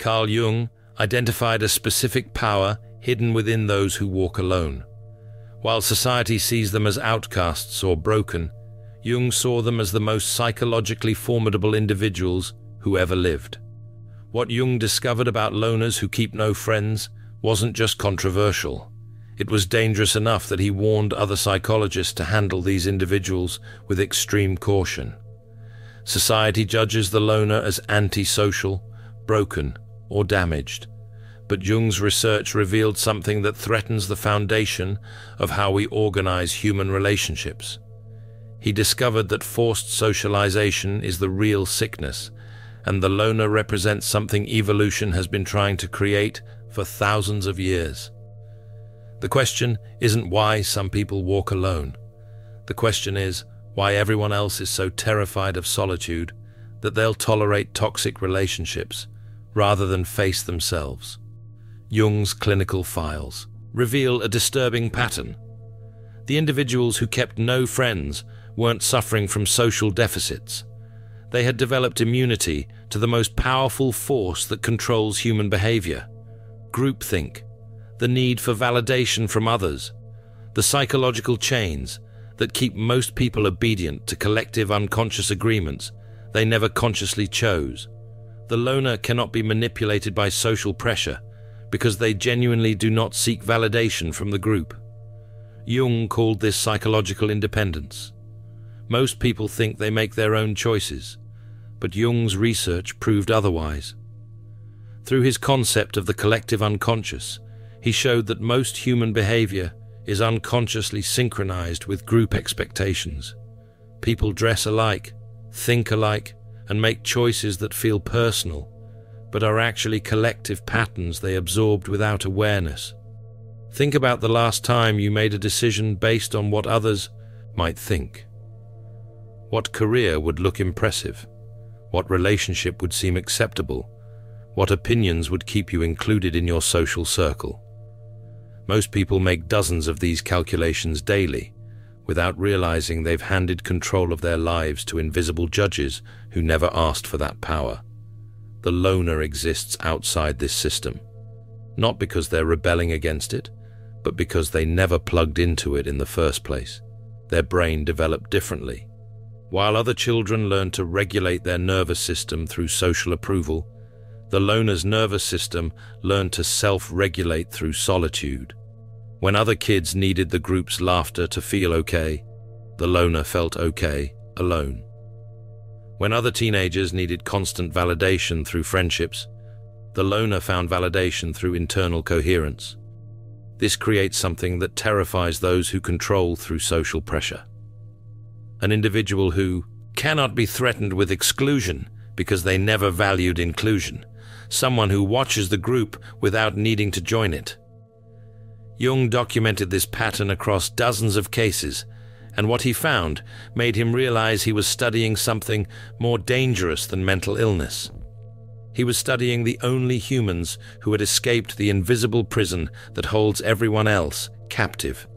Carl Jung identified a specific power hidden within those who walk alone. While society sees them as outcasts or broken, Jung saw them as the most psychologically formidable individuals who ever lived. What Jung discovered about loners who keep no friends wasn't just controversial. It was dangerous enough that he warned other psychologists to handle these individuals with extreme caution. Society judges the loner as antisocial, broken, or damaged. But Jung's research revealed something that threatens the foundation of how we organize human relationships. He discovered that forced socialization is the real sickness, and the loner represents something evolution has been trying to create for thousands of years. The question isn't why some people walk alone. The question is why everyone else is so terrified of solitude that they'll tolerate toxic relationships rather than face themselves. Jung's clinical files reveal a disturbing pattern. The individuals who kept no friends weren't suffering from social deficits. They had developed immunity to the most powerful force that controls human behavior: groupthink, the need for validation from others, the psychological chains that keep most people obedient to collective unconscious agreements they never consciously chose. The loner cannot be manipulated by social pressure because they genuinely do not seek validation from the group. Jung called this psychological independence. Most people think they make their own choices, but Jung's research proved otherwise. Through his concept of the collective unconscious, he showed that most human behavior is unconsciously synchronized with group expectations. People dress alike, think alike, and make choices that feel personal, but are actually collective patterns they absorbed without awareness. Think about the last time you made a decision based on what others might think. What career would look impressive? What relationship would seem acceptable? What opinions would keep you included in your social circle? Most people make dozens of these calculations daily, without realizing they've handed control of their lives to invisible judges who never asked for that power. The loner exists outside this system, not because they're rebelling against it, but because they never plugged into it in the first place. Their brain developed differently. While other children learn to regulate their nervous system through social approval, the loner's nervous system learned to self-regulate through solitude. When other kids needed the group's laughter to feel okay, the loner felt okay alone. When other teenagers needed constant validation through friendships, the loner found validation through internal coherence. This creates something that terrifies those who control through social pressure. An individual who cannot be threatened with exclusion because they never valued inclusion. Someone who watches the group without needing to join it. Jung documented this pattern across dozens of cases, and what he found made him realize he was studying something more dangerous than mental illness. He was studying the only humans who had escaped the invisible prison that holds everyone else captive.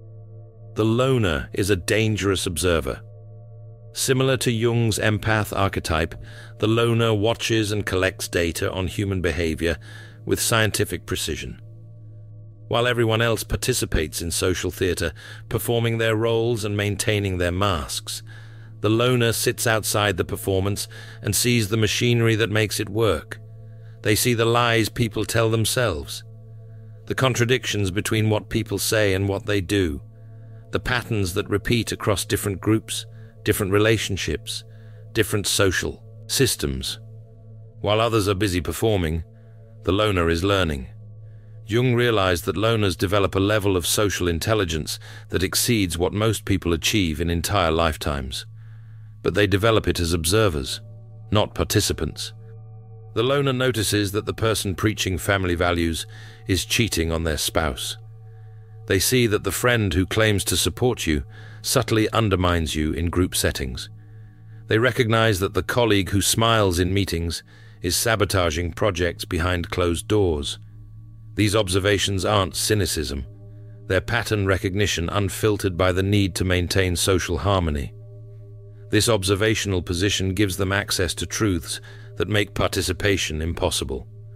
The loner is a dangerous observer. Similar to Jung's empath archetype, the loner watches and collects data on human behavior with scientific precision. While everyone else participates in social theater, performing their roles and maintaining their masks, the loner sits outside the performance and sees the machinery that makes it work. They see the lies people tell themselves, the contradictions between what people say and what they do, the patterns that repeat across different groups, different relationships, different social systems. While others are busy performing, the loner is learning. Jung realized that loners develop a level of social intelligence that exceeds what most people achieve in entire lifetimes. But they develop it as observers, not participants. The loner notices that the person preaching family values is cheating on their spouse. They see that the friend who claims to support you subtly undermines you in group settings. They recognize that the colleague who smiles in meetings is sabotaging projects behind closed doors. These observations aren't cynicism. They're pattern recognition unfiltered by the need to maintain social harmony. This observational position gives them access to truths that make participation impossible.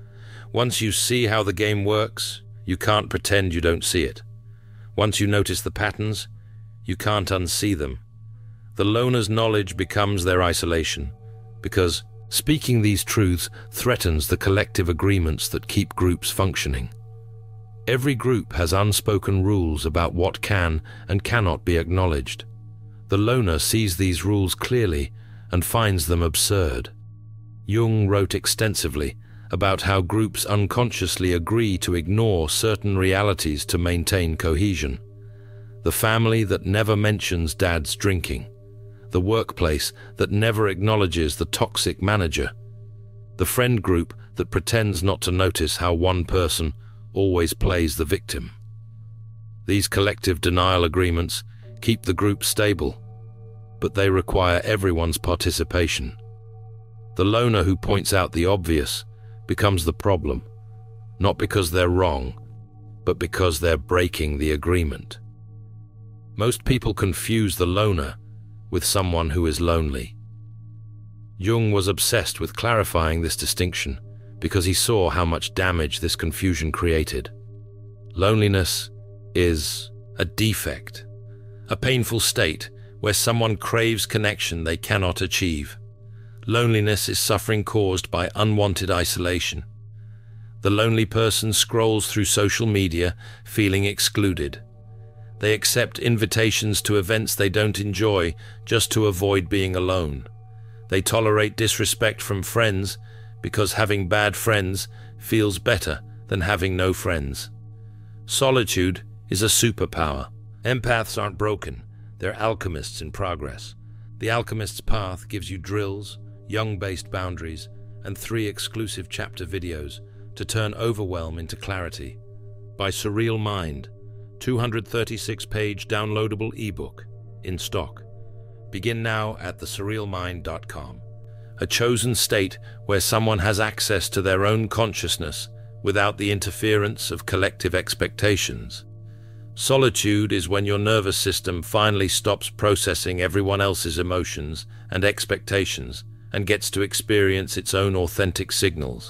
Once you see how the game works, you can't pretend you don't see it. Once you notice the patterns, you can't unsee them. The loner's knowledge becomes their isolation, because speaking these truths threatens the collective agreements that keep groups functioning. Every group has unspoken rules about what can and cannot be acknowledged. The loner sees these rules clearly and finds them absurd. Jung wrote extensively about how groups unconsciously agree to ignore certain realities to maintain cohesion. The family that never mentions dad's drinking. The workplace that never acknowledges the toxic manager. The friend group that pretends not to notice how one person always plays the victim. These collective denial agreements keep the group stable, but they require everyone's participation. The loner who points out the obvious becomes the problem, not because they're wrong, but because they're breaking the agreement. Most people confuse the loner with someone who is lonely. Jung was obsessed with clarifying this distinction because he saw how much damage this confusion created. Loneliness is a defect, a painful state where someone craves connection they cannot achieve. Loneliness is suffering caused by unwanted isolation. The lonely person scrolls through social media feeling excluded. They accept invitations to events they don't enjoy just to avoid being alone. They tolerate disrespect from friends because having bad friends feels better than having no friends. Solitude is a superpower. Empaths aren't broken, they're alchemists in progress. The Alchemist's Path gives you drills, Jung-based boundaries, and 3 exclusive chapter videos to turn overwhelm into clarity. By Surreal Mind, 236-page downloadable ebook in stock. Begin now at thesurrealmind.com. A chosen state where someone has access to their own consciousness without the interference of collective expectations. Solitude is when your nervous system finally stops processing everyone else's emotions and expectations and gets to experience its own authentic signals.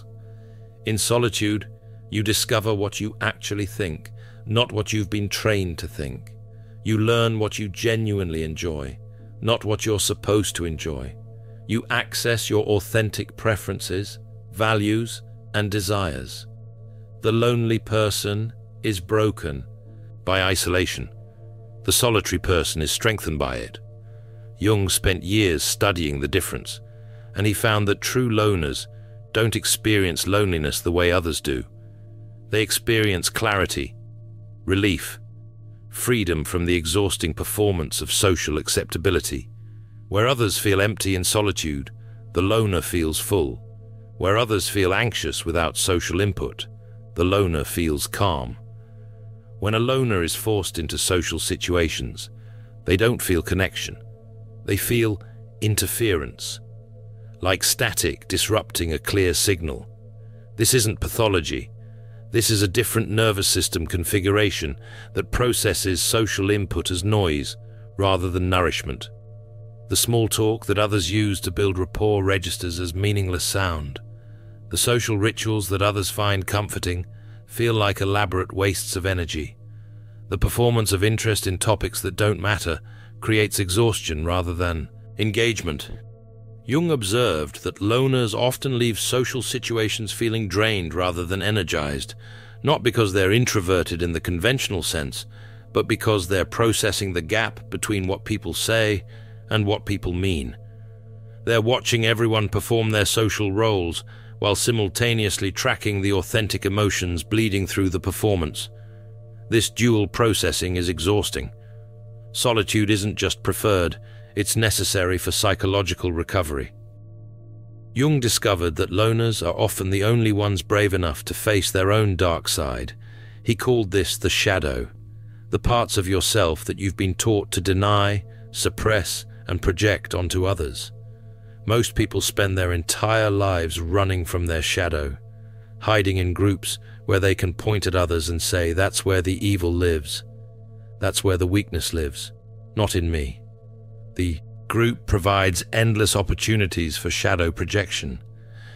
In solitude, you discover what you actually think, not what you've been trained to think. You learn what you genuinely enjoy, not what you're supposed to enjoy. You access your authentic preferences, values, and desires. The lonely person is broken by isolation. The solitary person is strengthened by it. Jung spent years studying the difference, and he found that true loners don't experience loneliness the way others do. They experience clarity, relief, freedom from the exhausting performance of social acceptability. Where others feel empty in solitude, the loner feels full. Where others feel anxious without social input, the loner feels calm. When a loner is forced into social situations, they don't feel connection. They feel interference, like static disrupting a clear signal. This isn't pathology. This is a different nervous system configuration that processes social input as noise rather than nourishment. The small talk that others use to build rapport registers as meaningless sound. The social rituals that others find comforting feel like elaborate wastes of energy. The performance of interest in topics that don't matter creates exhaustion rather than engagement. Jung observed that loners often leave social situations feeling drained rather than energized, not because they're introverted in the conventional sense, but because they're processing the gap between what people say and what people mean. They're watching everyone perform their social roles while simultaneously tracking the authentic emotions bleeding through the performance. This dual processing is exhausting. Solitude isn't just preferred, it's necessary for psychological recovery. Jung discovered that loners are often the only ones brave enough to face their own dark side. He called this the shadow, the parts of yourself that you've been taught to deny, suppress, and project onto others. Most people spend their entire lives running from their shadow, hiding in groups where they can point at others and say, "That's where the evil lives. That's where the weakness lives, not in me." The group provides endless opportunities for shadow projection.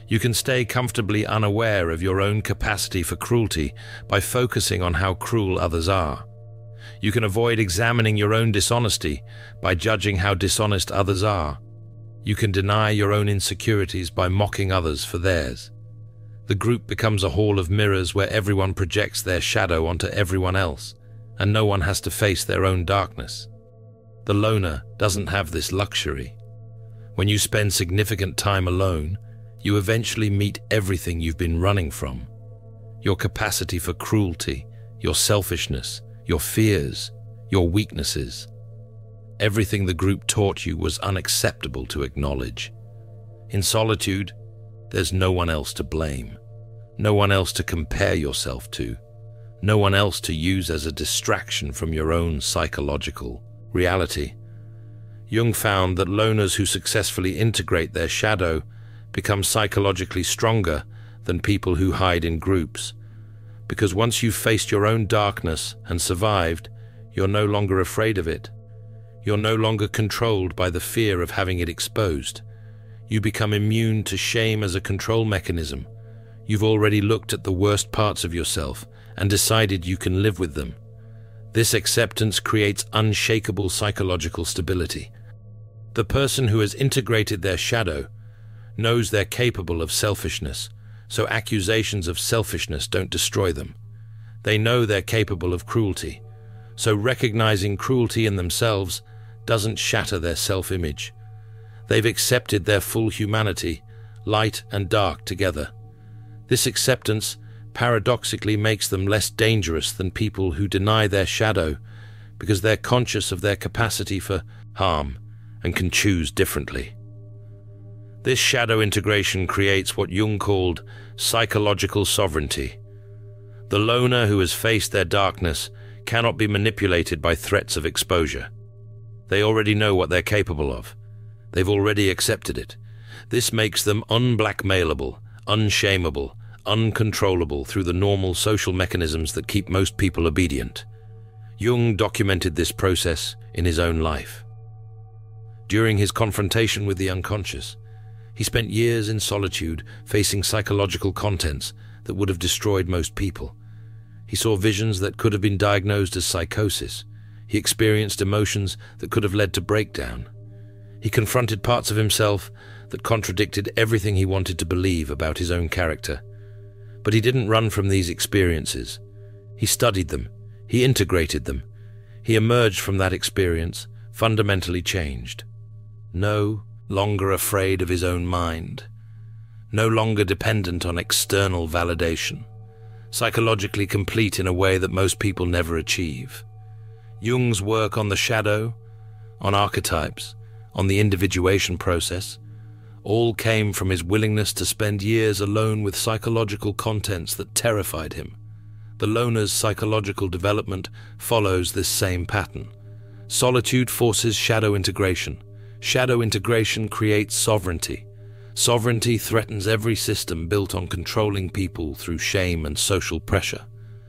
You can stay comfortably unaware of your own capacity for cruelty by focusing on how cruel others are. You can avoid examining your own dishonesty by judging how dishonest others are. You can deny your own insecurities by mocking others for theirs. The group becomes a hall of mirrors where everyone projects their shadow onto everyone else, and no one has to face their own darkness. The loner doesn't have this luxury. When you spend significant time alone, you eventually meet everything you've been running from. Your capacity for cruelty, your selfishness, your fears, your weaknesses. Everything the group taught you was unacceptable to acknowledge. In solitude, there's no one else to blame, no one else to compare yourself to, no one else to use as a distraction from your own psychological reality. Jung found that loners who successfully integrate their shadow become psychologically stronger than people who hide in groups, because once you've faced your own darkness and survived, you're no longer afraid of it. You're no longer controlled by the fear of having it exposed. You become immune to shame as a control mechanism. You've already looked at the worst parts of yourself and decided you can live with them. This acceptance creates unshakable psychological stability. The person who has integrated their shadow knows they're capable of selfishness, so accusations of selfishness don't destroy them. They know they're capable of cruelty, so recognizing cruelty in themselves doesn't shatter their self-image. They've accepted their full humanity, light and dark together. This acceptance paradoxically makes them less dangerous than people who deny their shadow because they're conscious of their capacity for harm and can choose differently. This shadow integration creates what Jung called psychological sovereignty. The loner who has faced their darkness cannot be manipulated by threats of exposure. They already know what they're capable of. They've already accepted it. This makes them unblackmailable, unshameable, uncontrollable through the normal social mechanisms that keep most people obedient. Jung documented this process in his own life. During his confrontation with the unconscious, he spent years in solitude facing psychological contents that would have destroyed most people. He saw visions that could have been diagnosed as psychosis. He experienced emotions that could have led to breakdown. He confronted parts of himself that contradicted everything he wanted to believe about his own character. But he didn't run from these experiences. He studied them. He integrated them. He emerged from that experience fundamentally changed. No longer afraid of his own mind. No longer dependent on external validation. Psychologically complete in a way that most people never achieve. Jung's work on the shadow, on archetypes, on the individuation process, all came from his willingness to spend years alone with psychological contents that terrified him. The loner's psychological development follows this same pattern. Solitude forces shadow integration. Shadow integration creates sovereignty. Sovereignty threatens every system built on controlling people through shame and social pressure.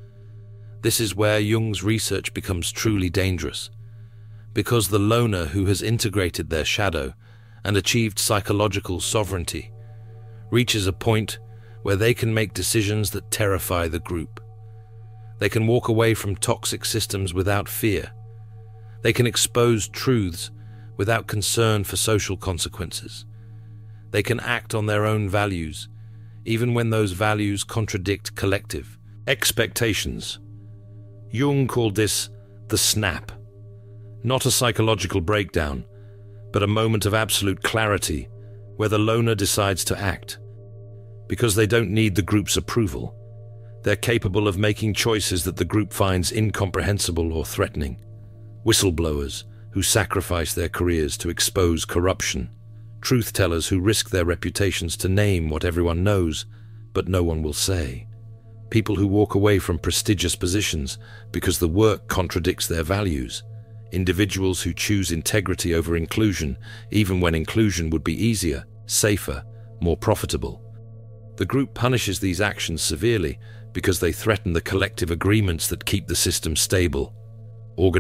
This is where Jung's research becomes truly dangerous, because the loner who has integrated their shadow and achieved psychological sovereignty reaches a point where they can make decisions that terrify the group. They can walk away from toxic systems without fear. They can expose truths without concern for social consequences. They can act on their own values, even when those values contradict collective expectations. Jung called this the snap, not a psychological breakdown, but a moment of absolute clarity where the loner decides to act. Because they don't need the group's approval, they're capable of making choices that the group finds incomprehensible or threatening. Whistleblowers who sacrifice their careers to expose corruption, truth-tellers who risk their reputations to name what everyone knows, but no one will say. People who walk away from prestigious positions because the work contradicts their values. Individuals who choose integrity over inclusion, even when inclusion would be easier, safer, more profitable. The group punishes these actions severely because they threaten the collective agreements that keep the system stable.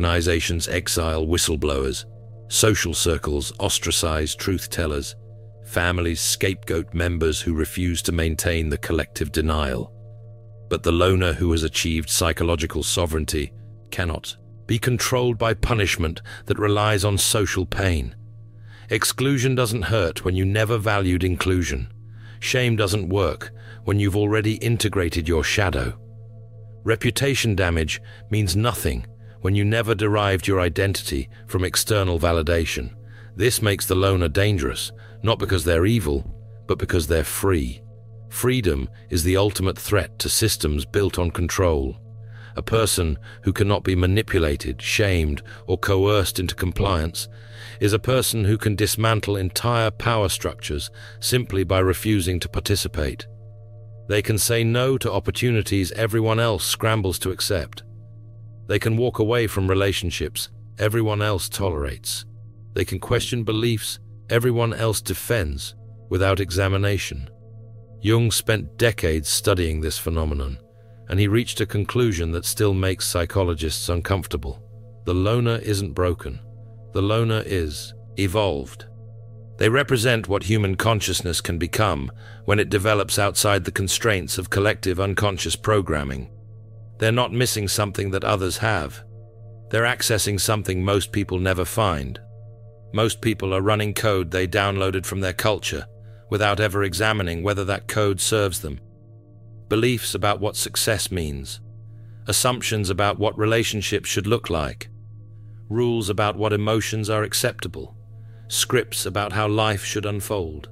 Organizations exile whistleblowers. Social circles ostracize truth-tellers. families scapegoat members who refuse to maintain the collective denial. But the loner who has achieved psychological sovereignty cannot be controlled by punishment that relies on social pain. Exclusion doesn't hurt when you never valued inclusion. Shame doesn't work when you've already integrated your shadow. Reputation damage means nothing when you never derived your identity from external validation. This makes the loner dangerous, not because they're evil, but because they're free. Freedom is the ultimate threat to systems built on control. A person who cannot be manipulated, shamed, or coerced into compliance is a person who can dismantle entire power structures simply by refusing to participate. They can say no to opportunities everyone else scrambles to accept. They can walk away from relationships everyone else tolerates. They can question beliefs everyone else defends without examination. Jung spent decades studying this phenomenon, and he reached a conclusion that still makes psychologists uncomfortable. The loner isn't broken. The loner is evolved. They represent what human consciousness can become when it develops outside the constraints of collective unconscious programming. They're not missing something that others have. They're accessing something most people never find. Most people are running code they downloaded from their culture without ever examining whether that code serves them. Beliefs about what success means, assumptions about what relationships should look like, rules about what emotions are acceptable, scripts about how life should unfold.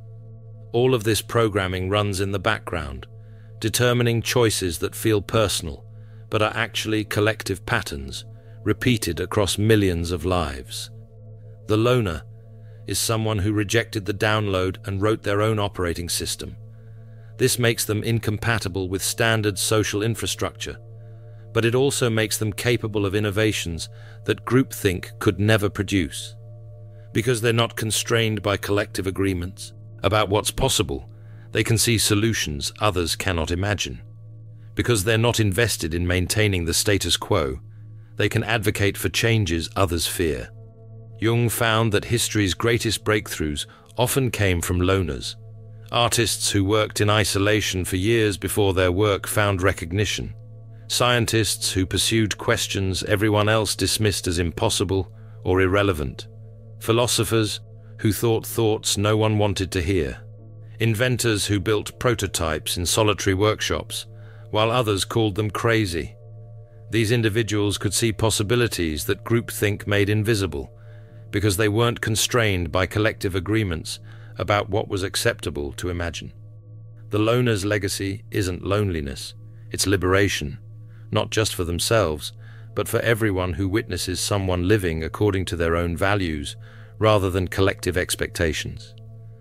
All of this programming runs in the background, determining choices that feel personal but are actually collective patterns repeated across millions of lives. The loner is someone who rejected the download and wrote their own operating system. This makes them incompatible with standard social infrastructure, but it also makes them capable of innovations that groupthink could never produce. Because they're not constrained by collective agreements about what's possible, they can see solutions others cannot imagine. Because they're not invested in maintaining the status quo, they can advocate for changes others fear. Jung found that history's greatest breakthroughs often came from loners, artists who worked in isolation for years before their work found recognition, scientists who pursued questions everyone else dismissed as impossible or irrelevant, philosophers who thought thoughts no one wanted to hear, inventors who built prototypes in solitary workshops, while others called them crazy. These individuals could see possibilities that groupthink made invisible, because they weren't constrained by collective agreements about what was acceptable to imagine. The loner's legacy isn't loneliness, it's liberation, not just for themselves, but for everyone who witnesses someone living according to their own values rather than collective expectations.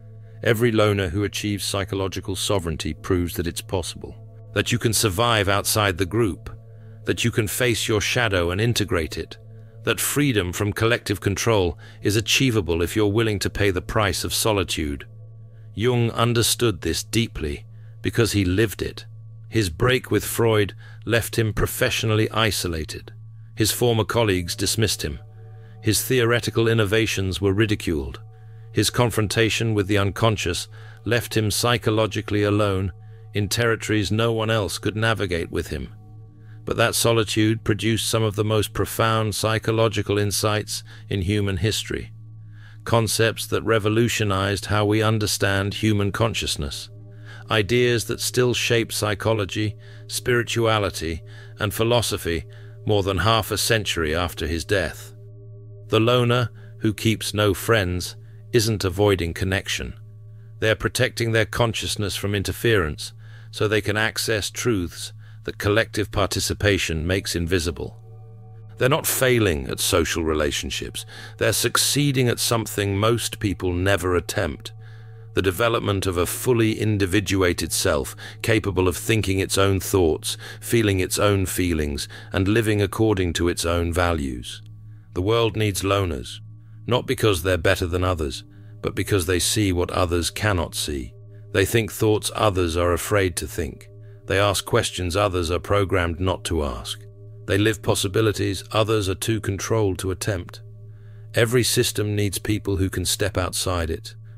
Every loner who achieves psychological sovereignty proves that it's possible, that you can survive outside the group, that you can face your shadow and integrate it, that freedom from collective control is achievable if you're willing to pay the price of solitude. Jung understood this deeply because he lived it. His break with Freud left him professionally isolated. His former colleagues dismissed him. His theoretical innovations were ridiculed. His confrontation with the unconscious left him psychologically alone in territories no one else could navigate with him. But that solitude produced some of the most profound psychological insights in human history, concepts that revolutionized how we understand human consciousness, ideas that still shape psychology, spirituality, and philosophy more than half a century after his death. The loner, who keeps no friends, isn't avoiding connection. They're protecting their consciousness from interference so they can access truths that collective participation makes invisible. They're not failing at social relationships. They're succeeding at something most people never attempt: the development of a fully individuated self, capable of thinking its own thoughts, feeling its own feelings, and living according to its own values. The world needs loners, not because they're better than others, but because they see what others cannot see. They think thoughts others are afraid to think. They ask questions others are programmed not to ask. They live possibilities others are too controlled to attempt. Every system needs people who can step outside it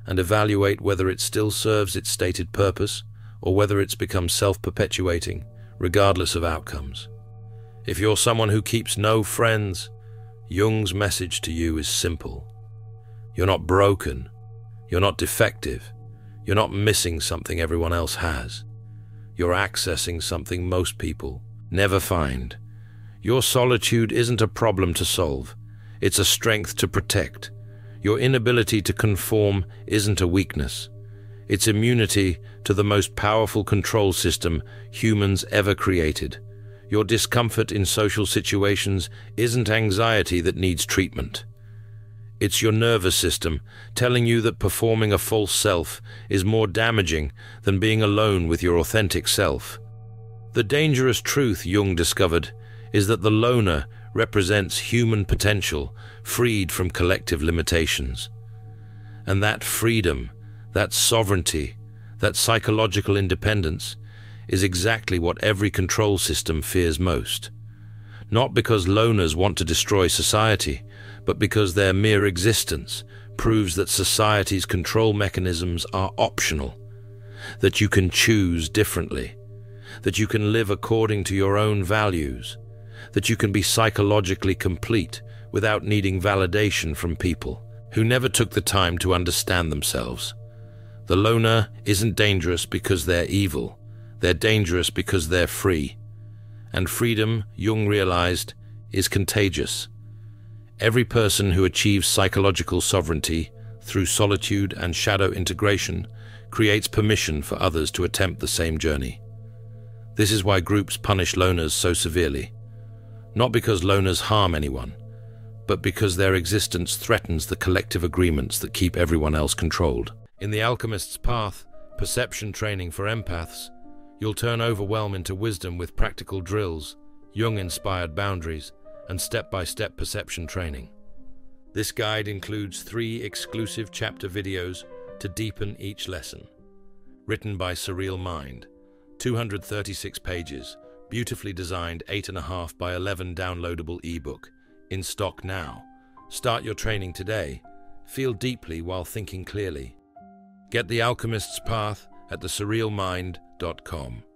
and evaluate whether it still serves its stated purpose or whether it's become self-perpetuating, regardless of outcomes. If you're someone who keeps no friends, Jung's message to you is simple. You're not broken. You're not defective. You're not missing something everyone else has. You're accessing something most people never find. Your solitude isn't a problem to solve. It's a strength to protect. Your inability to conform isn't a weakness. It's immunity to the most powerful control system humans ever created. Your discomfort in social situations isn't anxiety that needs treatment. It's your nervous system telling you that performing a false self is more damaging than being alone with your authentic self. The dangerous truth Jung discovered is that the loner represents human potential freed from collective limitations. And that freedom, that sovereignty, that psychological independence is exactly what every control system fears most. Not because loners want to destroy society, but because their mere existence proves that society's control mechanisms are optional, that you can choose differently, that you can live according to your own values, that you can be psychologically complete without needing validation from people who never took the time to understand themselves. The loner isn't dangerous because they're evil. They're dangerous because they're free. And freedom, Jung realized, is contagious. Every person who achieves psychological sovereignty through solitude and shadow integration creates permission for others to attempt the same journey. This is why groups punish loners so severely. Not because loners harm anyone, but because their existence threatens the collective agreements that keep everyone else controlled. In The Alchemist's Path, perception training for empaths, you'll turn overwhelm into wisdom with practical drills, Jung-inspired boundaries, and step-by-step perception training. This guide includes 3 exclusive chapter videos to deepen each lesson. Written by Surreal Mind, 236 pages, beautifully designed 8.5 by 11 downloadable ebook, in stock now. Start your training today. Feel deeply while thinking clearly. Get The Alchemist's Path at thesurrealmind.com.